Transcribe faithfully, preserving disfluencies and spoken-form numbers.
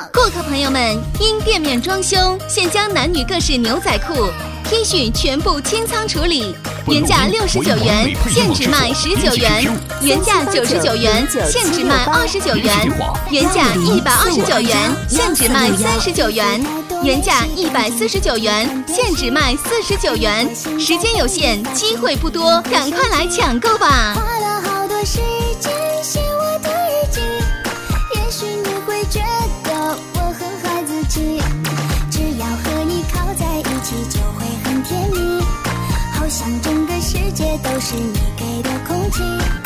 顾客朋友们，因店面装修，现将男女各式牛仔裤、T 恤全部清仓处理，原价六十九元，现只卖十九元；原价九十九元，现只卖二十九元；原价一百二十九元，现只卖三十九元；原价一百四十九元，现只卖四十九元。时间有限，机会不多，赶快来抢购吧！ 花了好多时间写我的日记，也许你会觉得我很孩子气，只要和你靠在一起就会很甜蜜，好像整个世界都是你给的空气。